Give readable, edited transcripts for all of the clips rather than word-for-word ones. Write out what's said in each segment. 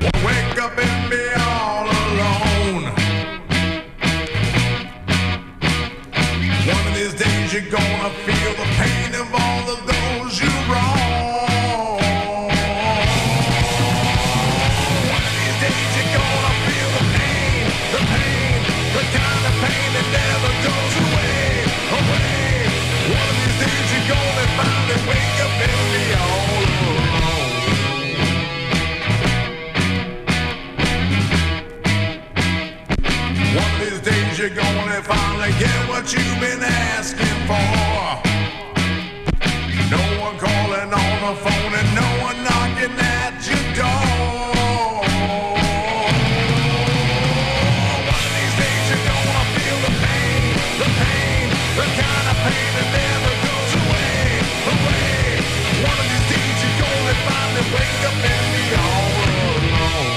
Wake up and be all alone. One of these days you're gonna feel the pain of all of those you wrong. One of these days you're gonna feel the pain, the kind of pain that never goes away. One of these days you're gonna finally wake up and be all alone. One of these days you're gonna finally get what you've been asking for. No one calling on the phone and no one knocking at your door. One of these days you're gonna feel the pain, the kind of pain that never goes away. One of these days you're gonna finally wake up and be all alone.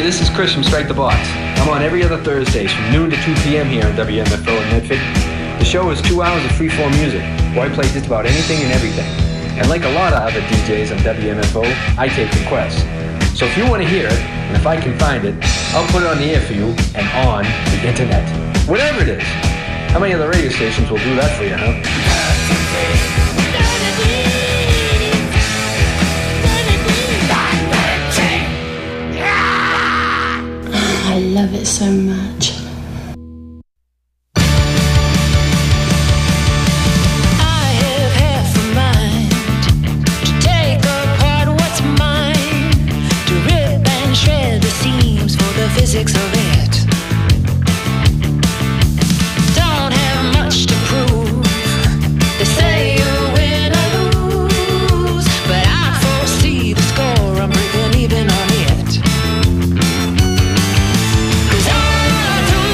this is Chris from Strike the Box. I'm on every other Thursdays from noon to 2 p.m. here on WMFO in Medford. The show is 2 hours of free-form music, where I play just about anything and everything. And like a lot of other DJs on WMFO, I take requests. So if you want to hear it, and if I can find it, I'll put it on the air for you and on the internet. Whatever it is. How many other radio stations will do that for you, huh? I love it so much. Physics of it. Don't have much to prove. They say you win or lose, but I foresee the score. I'm breaking even on it. 'Cause all through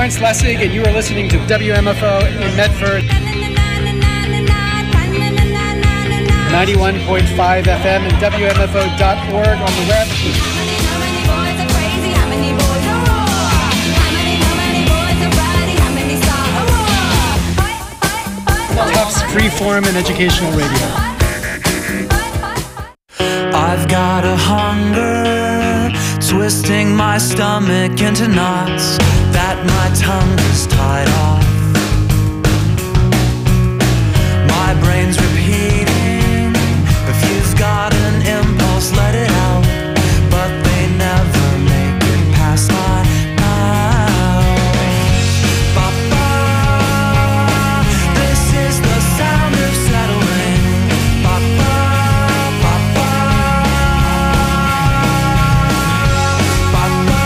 Lawrence Lessig, and you are listening to WMFO in Medford. 91.5 FM and WMFO.org on the web. Tufts Freeform and Educational Radio. I've got a hunger, twisting my stomach into knots that my tongue is tied off. My brain's repeating, if you've got an impulse, let it out. But they never make it past my mouth. Ba-ba, this is the sound of settling. Ba-ba, ba-ba, ba-ba,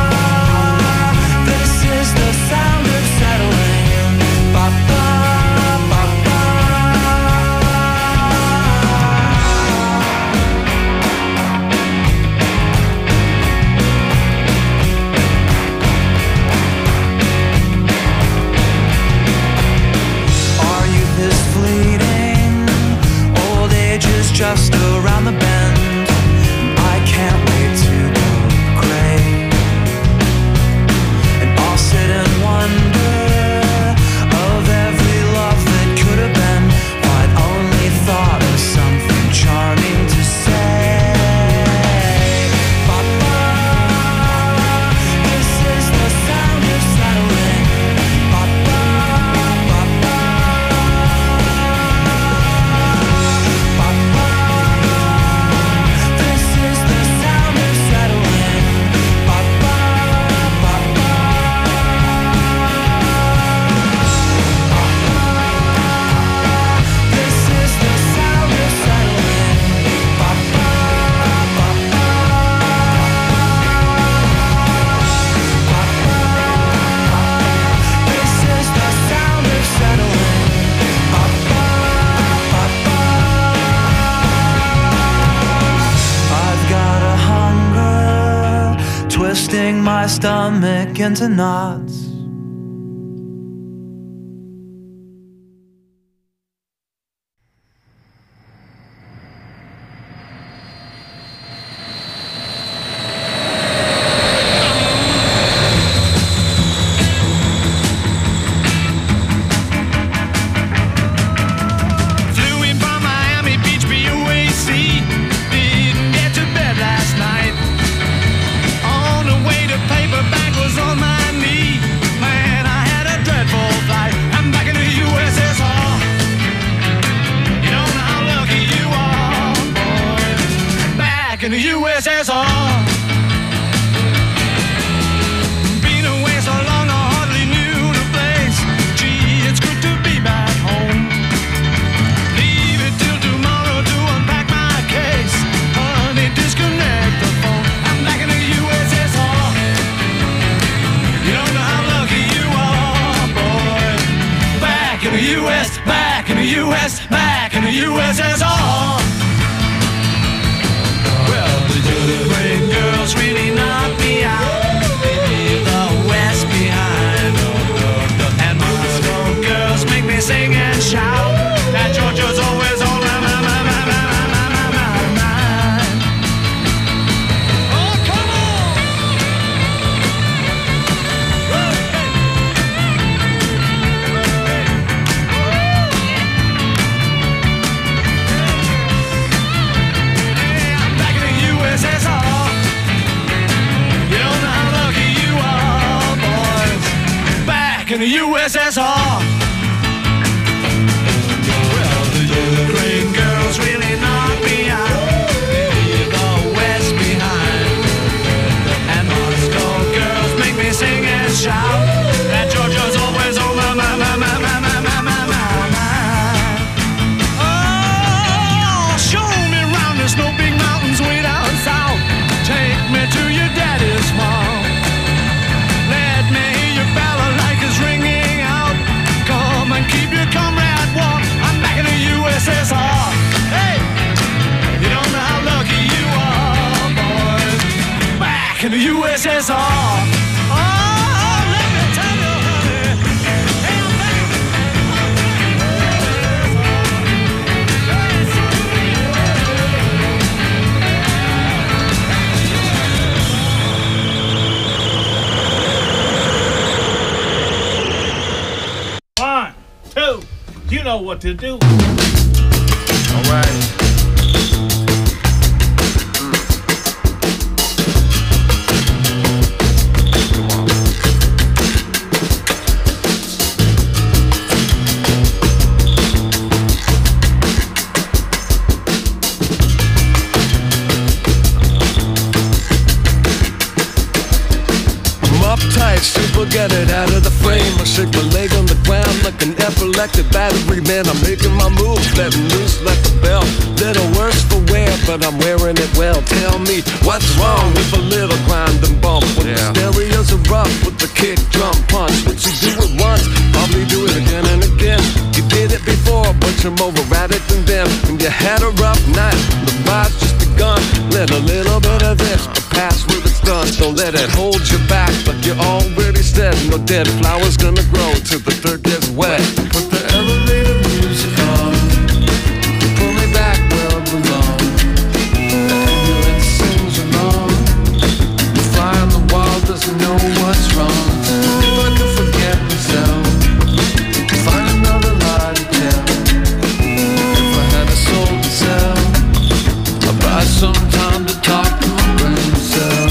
this is the sound of settling. Ba-ba, ba-ba. Our youth is fleeting, old age is just around the bend. I can't wait to go gray, and I'll sit and wonder of every love that could have been, if I'd only thought of something charming to say. Ba-ba, this is the sound of settling. Ba-ba, ba-ba, ba-ba, this is the sound of settling. Ba-ba, ba-ba, this is the sound of settling. Ba-ba, ba-ba, this is the sound of settling. Ba-ba, ba-ba. I've got a hunger, twisting my stomach into knots. Flew in from Miami Beach, BUAC. Didn't get to bed last night. On the way to paperback was on my knee. Man, I had a dreadful flight. I'm back in the USSR. You don't know how lucky you are, boy. Back in the USSR. Been away so long, I hardly knew the place. Gee, it's good to be back home. Leave it till tomorrow to unpack my case. Honey, disconnect the phone. I'm back in the USSR. You don't know how lucky you are, boy. Back in the US, back in the US, back in the USSR. Well, the great girls really knocked me out. They leave the West behind. And Moscow girls make me sing and shout. That Georgia's always on my mind. Oh, come on! Hey, I'm back in the USSR. You don't know how lucky you are, boys. Back in the USSR. Well, the Ukraine girls really knocked me out. They leave the West behind. And Moscow girls make me sing and shout. That Georgia's always on my mind. Oh, show me round the snow big mountains way down south. Take me to your daddy's farm. Let me hear your balalaikas ringing out. Come and keep your comrade warm. I'm back in the USSR. Hey, you don't know how lucky you are, boys. Back in the USSR. Oh, let me tell you. know what to do. All right. Super, get it out of the frame. I shake my leg on the ground like an epileptic battery. Man, I'm making my moves, letting loose like a bell. Little worse for wear, but I'm wearing it well. Tell me, what's wrong with a little grind and bump? When the stereos are rough with the kick, drum, punch. What you do it once, probably do it again and again. You did it before, but you're more erratic than them. When you had a rough night, the ride's just begun. Let a little bit of this, but pass when it's done. Don't let it hold you back, like you already said. No dead flowers gonna grow till the dirt gets wet. Put the elevator music on, pull me back where I belong. The ambulance sings along. The fly on the wall doesn't know what's wrong. If I could forget myself, find another lie to tell. If I had a soul to sell, I'd buy some time to talk to my brain cell.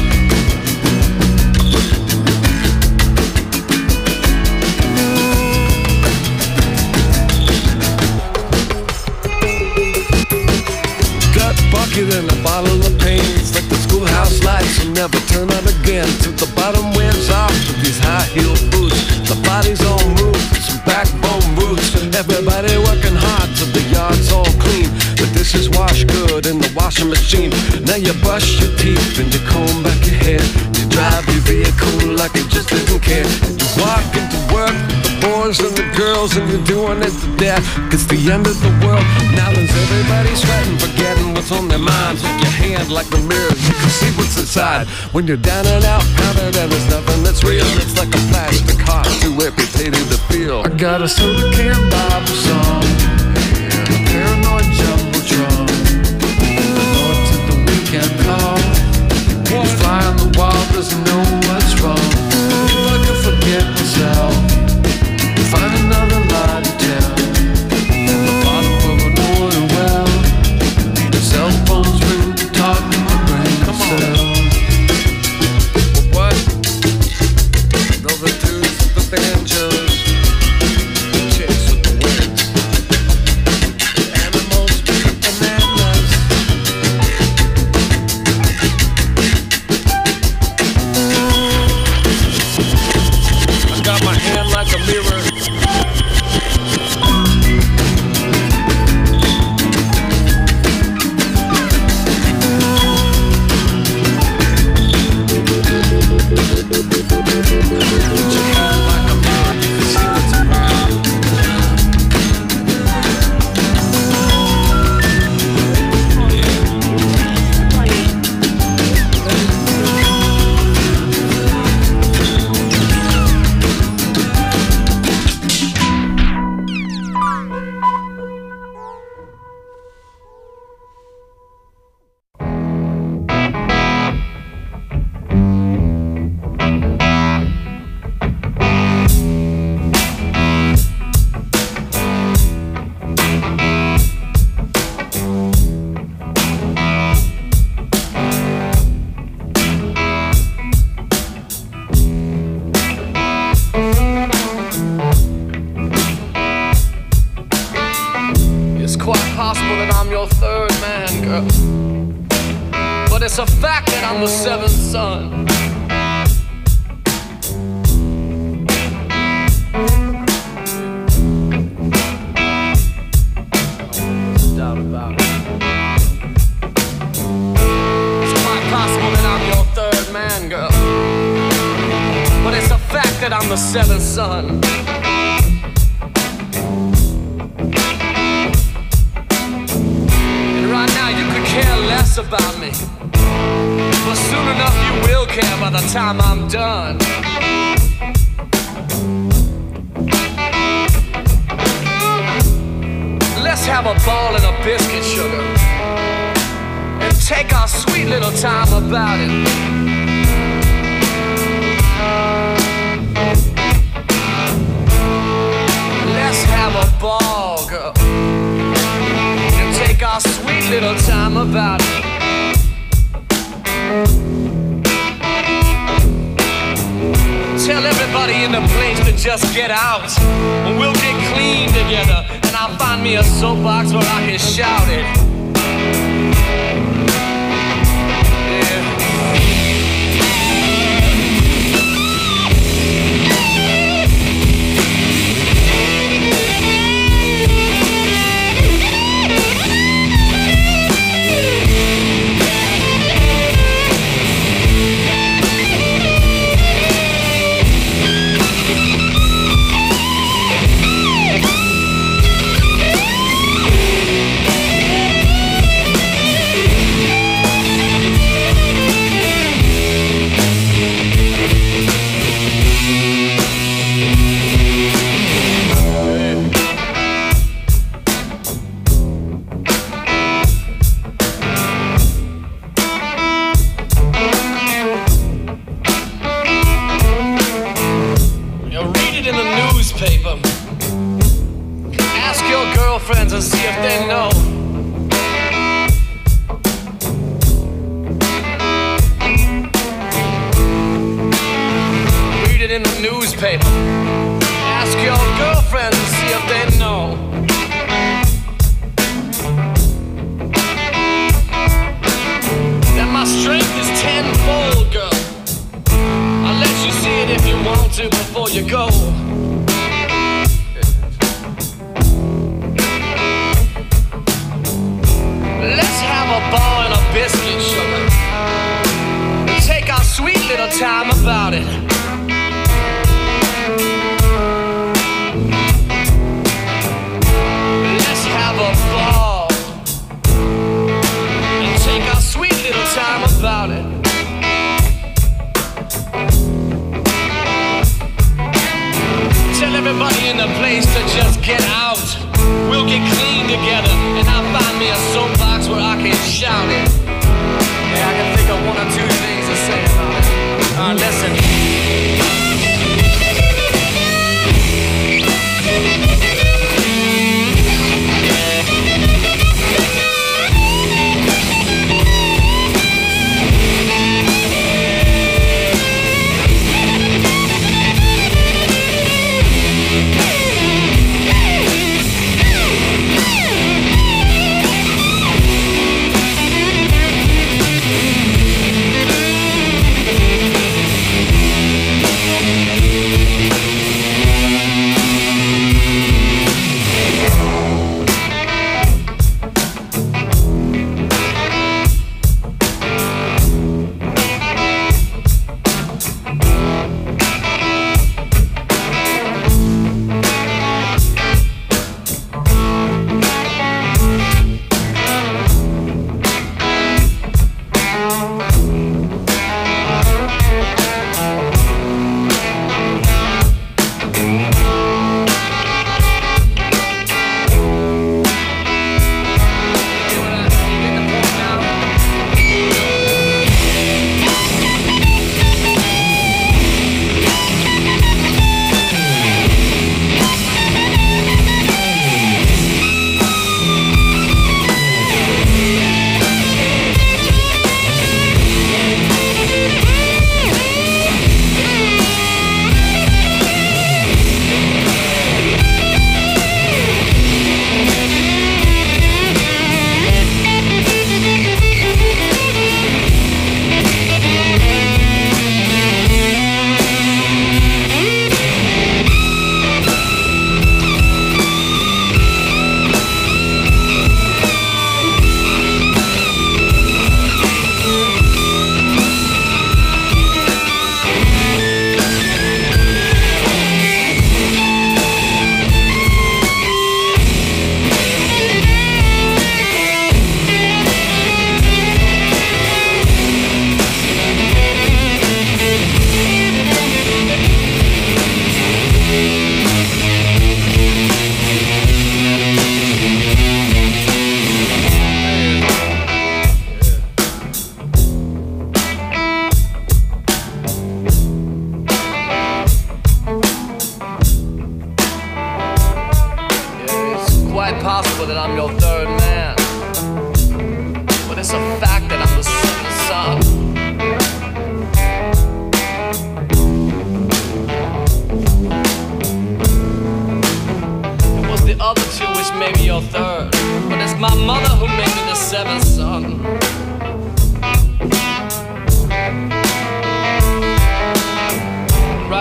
In a bottle of pain, it's like the schoolhouse lights will never turn on again. Till the bottom wears off with these high-heeled boots. The body's on move, some backbone roots. Everybody working hard till the yard's all clean. The dishes wash good in the washing machine. Now you brush your teeth and you comb back your hair. You drive your vehicle like you just didn't care. You walk into work with the boys and the girls, and you're doing it to death. It's the end of the world. Now there's everybody sweating, forgetting what's on their minds. With your hand like the mirror, you can see what's inside. When you're down and out, counted and there's nothing that's real. It's like a plastic heart, too amputated to feel. I got a soda can Bible song, a paranoid jumbotron, the Lord to the weekend call. The fly on the wall doesn't know what's wrong. If I could forget myself, find another lie to tell. At the bottom of an order well, the cell phone's ring to talk to my brain cell. What? Those are dudes with the banjos, the chicks with the wigs, the animals with the bananas. I got my hand like a mirror. It's a fact that I'm the seventh son. There's no doubt about it. It's quite possible that I'm your third man, girl. But it's a fact that I'm the seventh son. And right now you could care less about me. But soon enough you will care by the time I'm done. Let's have a ball and a biscuit, sugar, and take our sweet little time about it. Let's have a ball little time about it. Tell everybody in the place to just get out, and we'll get clean together, and I'll find me a soapbox where I can shout it. Friends and see if they know. Read it in the newspaper. Ask your girlfriends and see if they know. That my strength is tenfold, girl. I'll let you see it if you want to before you go. Let's have a ball and a biscuit, sugar. Take our sweet little time about it. Let's have a ball and take our sweet little time about it.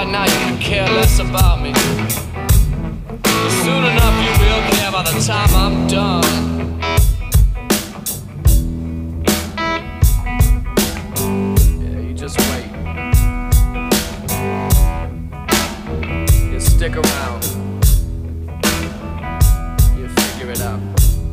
right now you can care less about me. But soon enough you will care by the time I'm done. Yeah, you just wait. You stick around. You figure it out.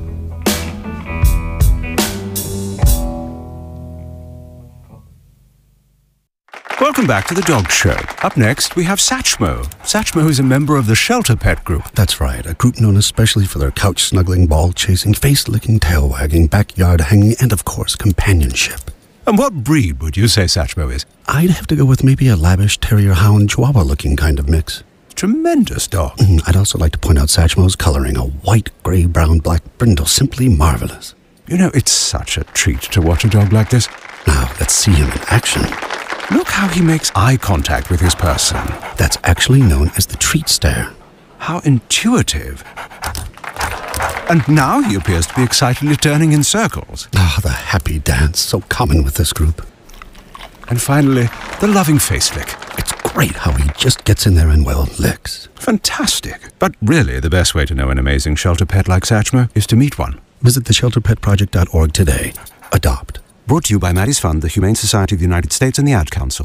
Welcome back to The Dog Show. Up next, we have Satchmo. Satchmo is a member of the Shelter Pet Group. That's right, a group known especially for their couch-snuggling, ball-chasing, face-licking, tail-wagging, backyard-hanging, and, of course, companionship. And what breed would you say Satchmo is? I'd have to go with maybe a lavish terrier-hound chihuahua-looking kind of mix. Tremendous dog. I'd also like to point out Satchmo's coloring, a white, grey, brown, black brindle, simply marvelous. You know, it's such a treat to watch a dog like this. Now, let's see him in action. Look how he makes eye contact with his person. That's actually known as the treat stare. How intuitive. And now he appears to be excitedly turning in circles. Ah, the happy dance, so common with this group. And finally, the loving face lick. It's great how he just gets in there and, well, licks. Fantastic. But really, the best way to know an amazing shelter pet like Satchmo is to meet one. Visit theshelterpetproject.org today. Adopt. Brought to you by Maddie's Fund, the Humane Society of the United States, and the Ad Council.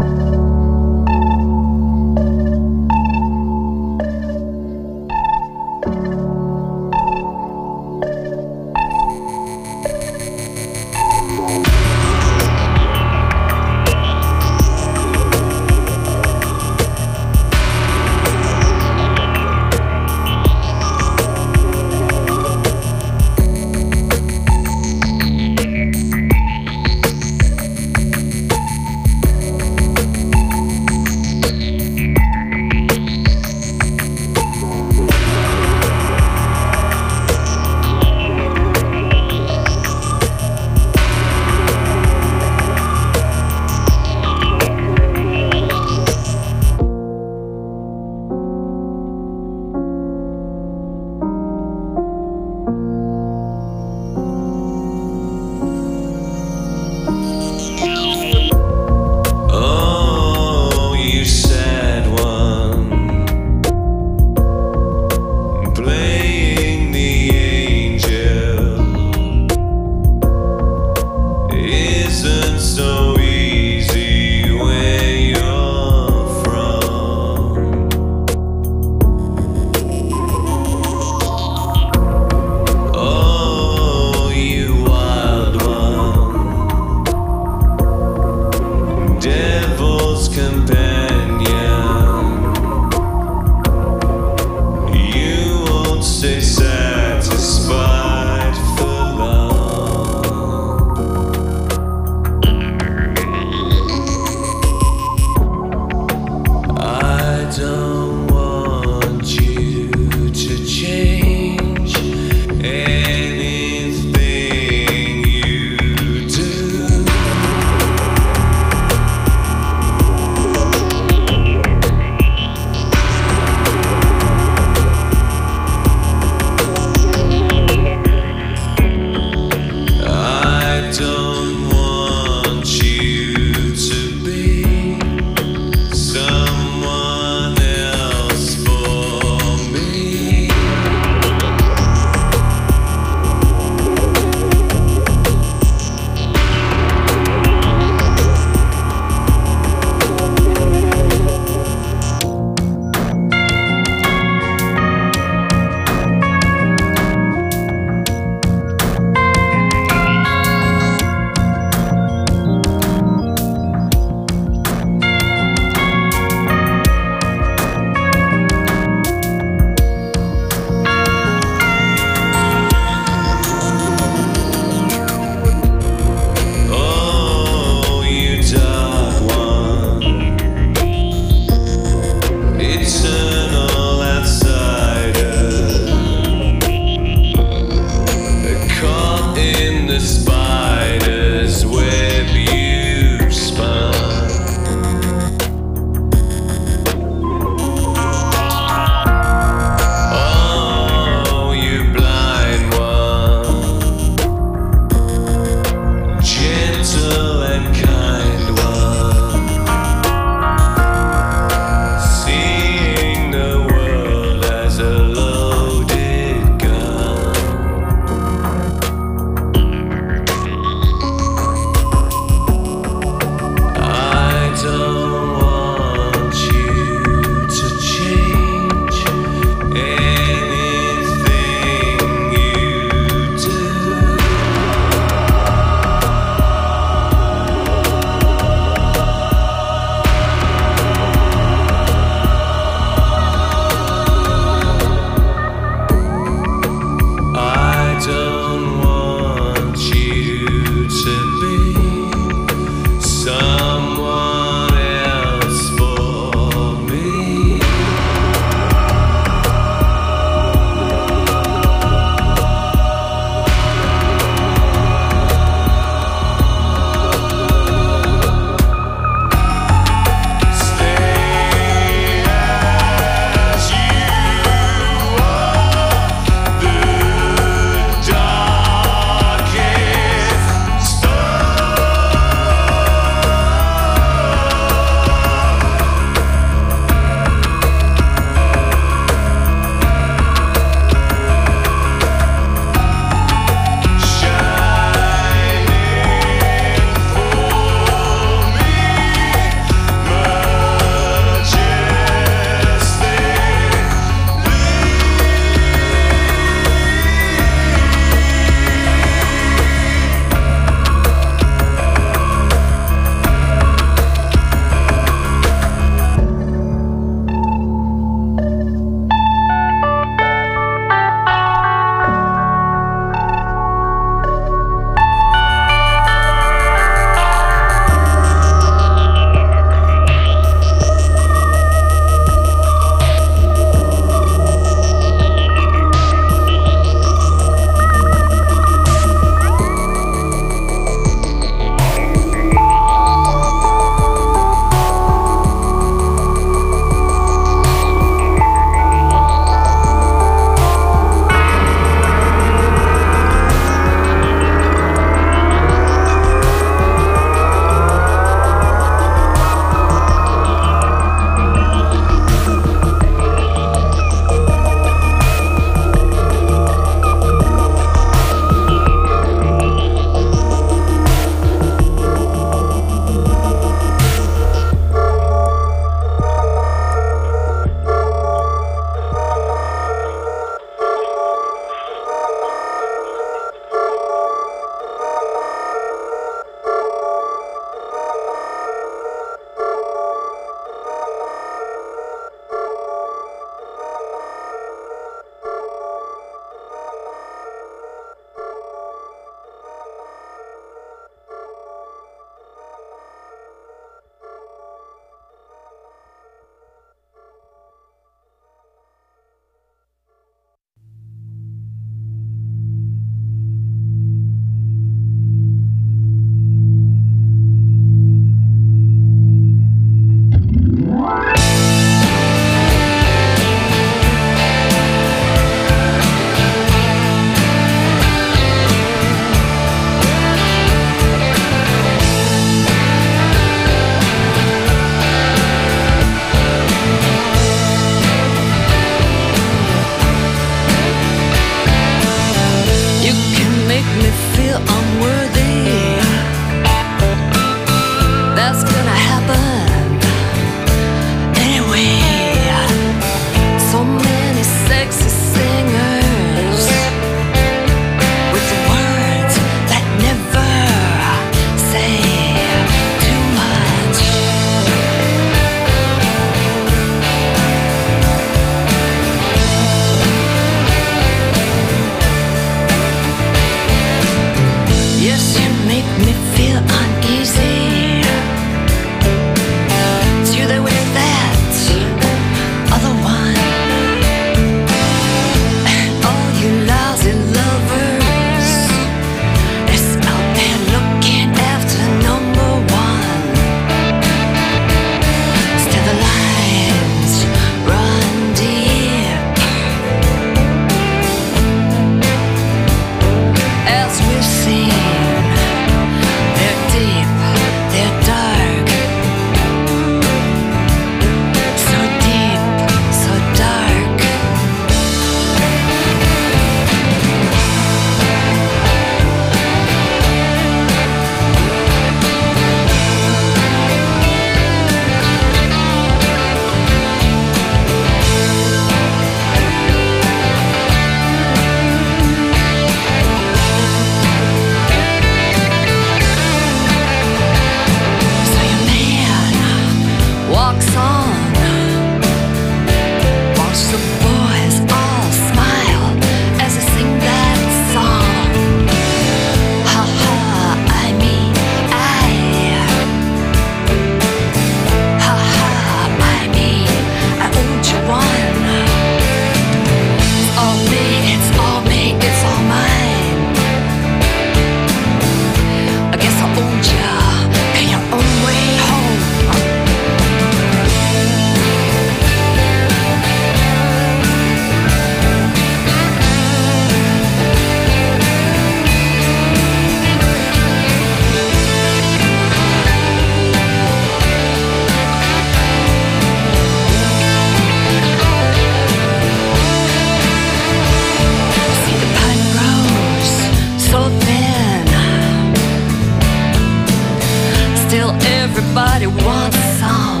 till everybody wants some.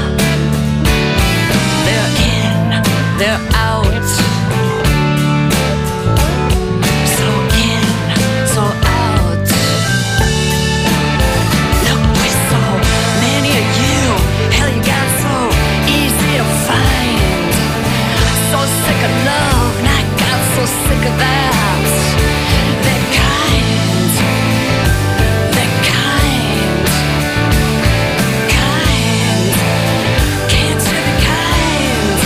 They're in, they're out. So in, so out. Look, we're so many of you. Hell, you got so easy to find. So sick of love, and I got so sick of that. They're kind. They're kind. Kind. Can't you be kind?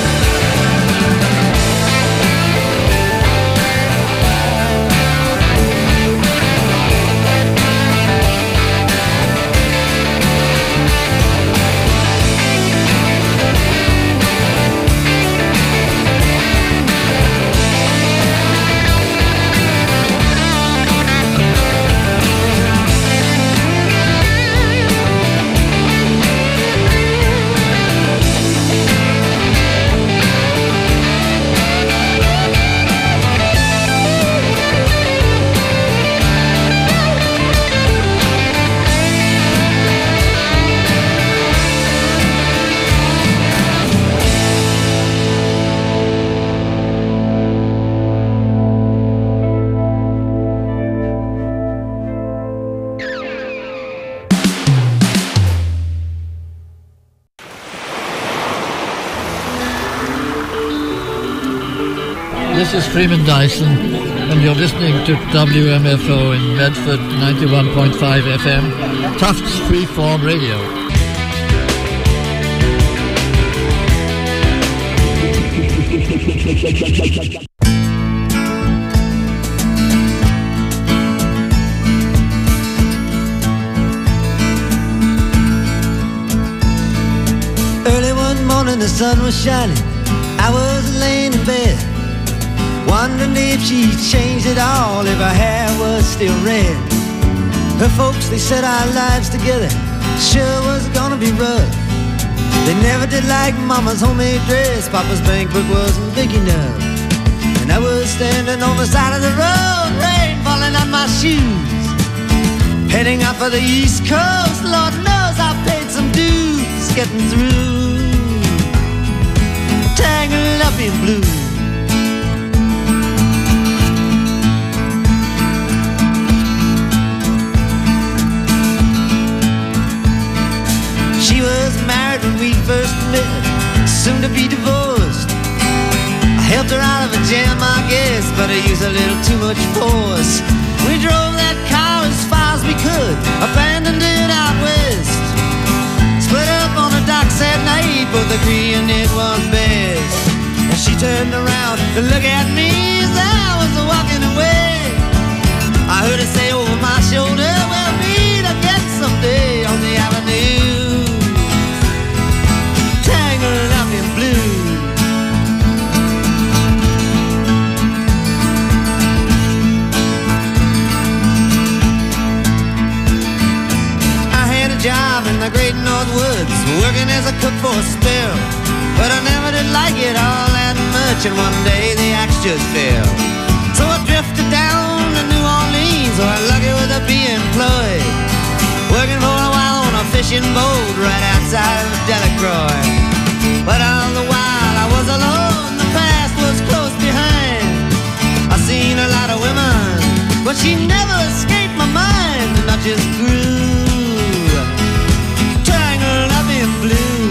This is Freeman Dyson, and you're listening to WMFO in Medford 91.5 FM, Tufts Freeform Radio. Early one morning the sun was shining, I was laying in bed, wondering if she'd changed it all, if her hair was still red. Her folks, they said our lives together sure was gonna be rough. They never did like Mama's homemade dress, Papa's bank book wasn't big enough. And I was standing on the side of the road, rain falling on my shoes, heading out for the East Coast. Lord knows I paid some dues getting through, tangled up in blue. She was married when we first met, soon to be divorced. I helped her out of a jam, I guess, but I used a little too much force. We drove that car as far as we could, abandoned it out west. Split up on the docks at night, both agreeing it was best. And she turned around to look at me as I was walking away. I heard her say over my shoulder, we'll meet again someday on the avenue, tangled up in blue. I had a job in the Great North Woods, working as a cook for a spell, but I never did like it all that much, and one day the axe just fell. So I drifted down to New Orleans, or lucky with a be employed, working for a while on a fishing boat right outside of Delacroix. But all the while I was alone, the past was close behind. I seen a lot of women, but she never escaped my mind, and I just grew tangled up in blue.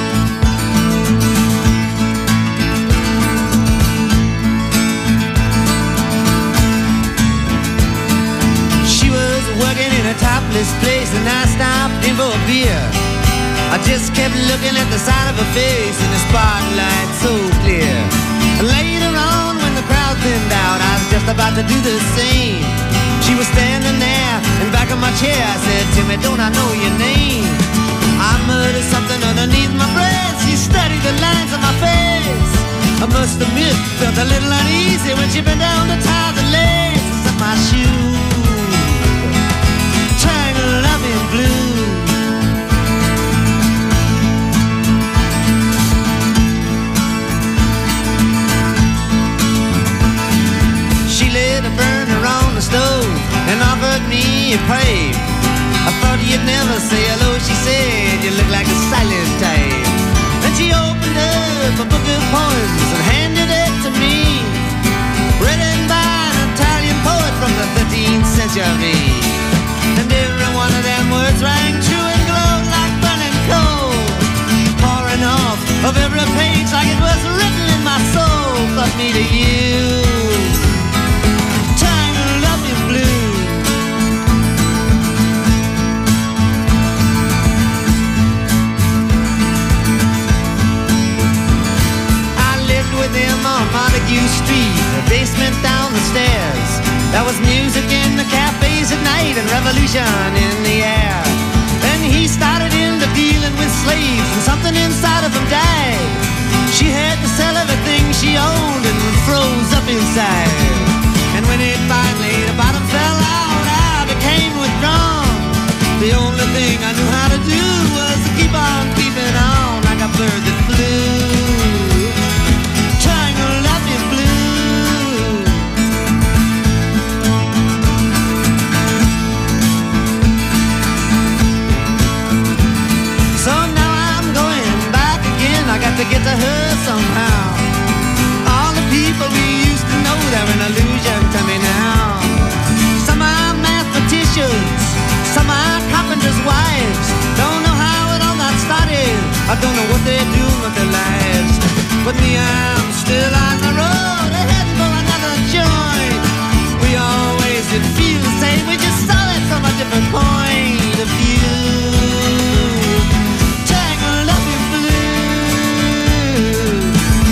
She was working in a topless place, and I stopped in for a beer. I just kept looking at the side of her face in the spotlight so clear. Later on, when the crowd thinned out, I was just about to do the same. She was standing there in back of my chair. I said, Timmy, don't I know your name? I muttered something underneath my breath. She studied the lines on my face. I must admit, felt a little uneasy when she bent down to tie the laces of my shoe, tangled up in blue. Lit a burner on the stove and offered me a pipe. I thought you'd never was music in the cafes at night and revolution in the air. Then he started into dealing with slaves and something inside of him died. She had to sell everything she owned and froze up inside. And when it finally, the bottom fell out, I became withdrawn. The only thing I knew how to do was to keep on keeping on like a bird that flew, tangled up in blue. So now I'm going back again. I got to get to her somehow. All the people we used to know, they're an illusion to me now. Some are mathematicians, some are carpenters' wives. Don't know how it all got started, I don't know what they're doing with their lives. But me, I'm still on the road, heading for another joint. We always did feel the same, we just saw it from a different point of view. Tangled up in blue.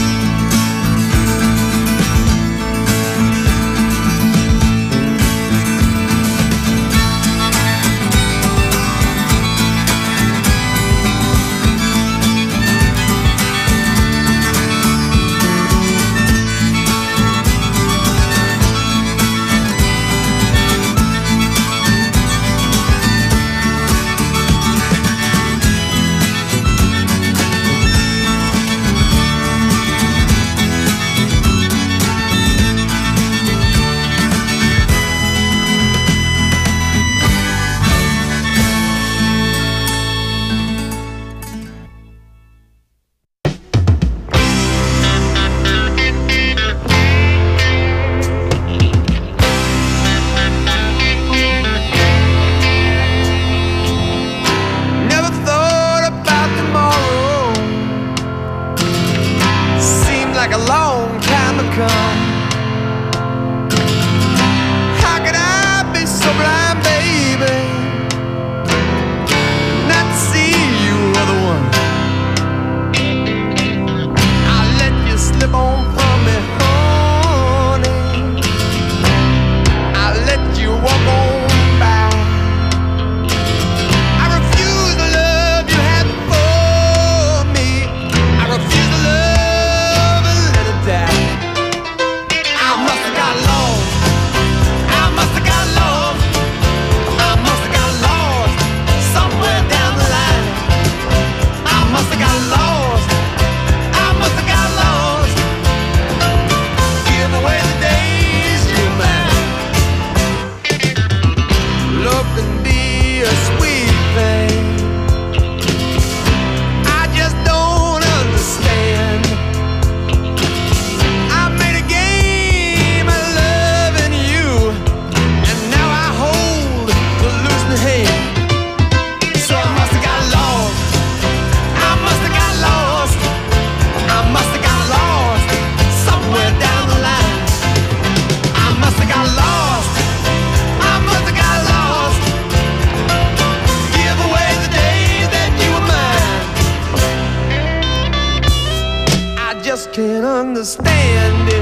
Can't understand it.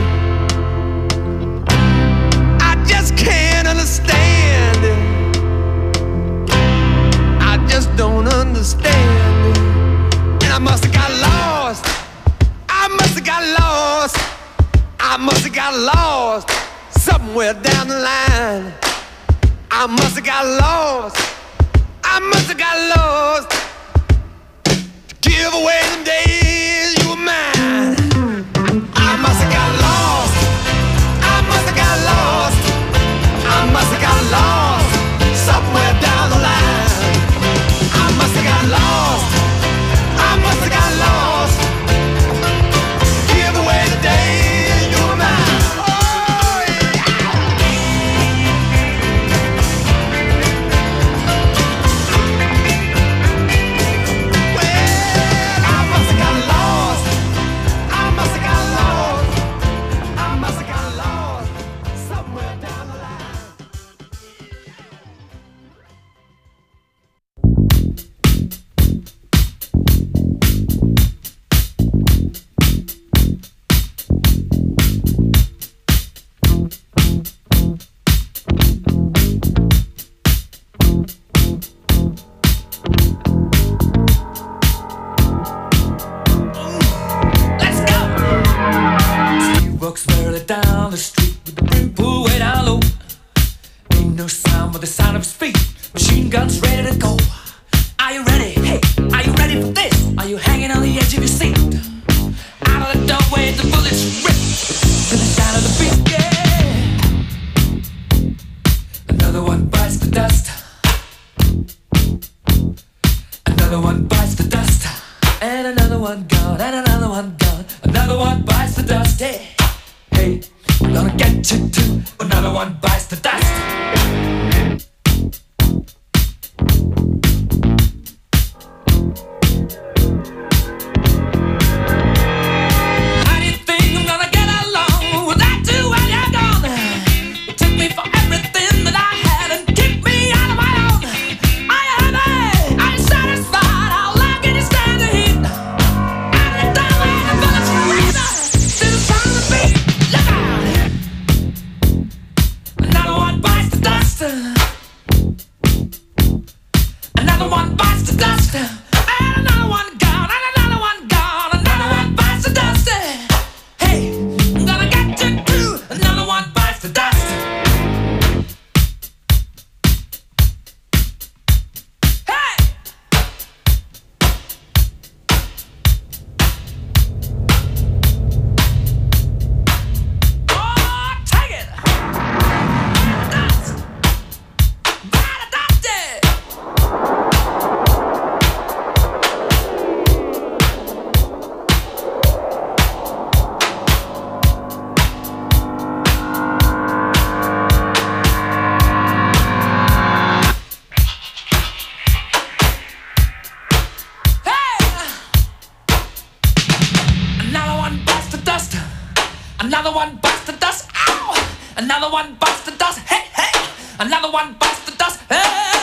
I just can't understand it. I just don't understand it. And I must have got lost. I must have got lost. I must have got lost somewhere down the line. I must have got lost. I must have got lost to give away them days you were mine. I must have got lost. I must have got lost. I must have got lost somewhere down the line. I must have got lost. I must have got lost. Give away the days you were mine. Oh yeah. to go? Are you ready? Hey, are you ready for this? Are you hanging on the edge of your seat? Out of the doorway, the bullets rip to the sound of the beat. Yeah. Another one bites the dust. Another one bites the dust. And another one gone. And another one gone. Another one bites the dust. Hey, hey, I'm gonna get you too. Another one bites the dust. Another one bites the dust. And another one gone. And another one gone. Another one bites the dust. Hey, I'm gonna get you too. Another one bites the dust. Hey! Oh, take it! Dust! Bite the dust! Another one bites the dust. Ow! Another one bites the dust. Hey, hey! Another one bites the dust. Hey!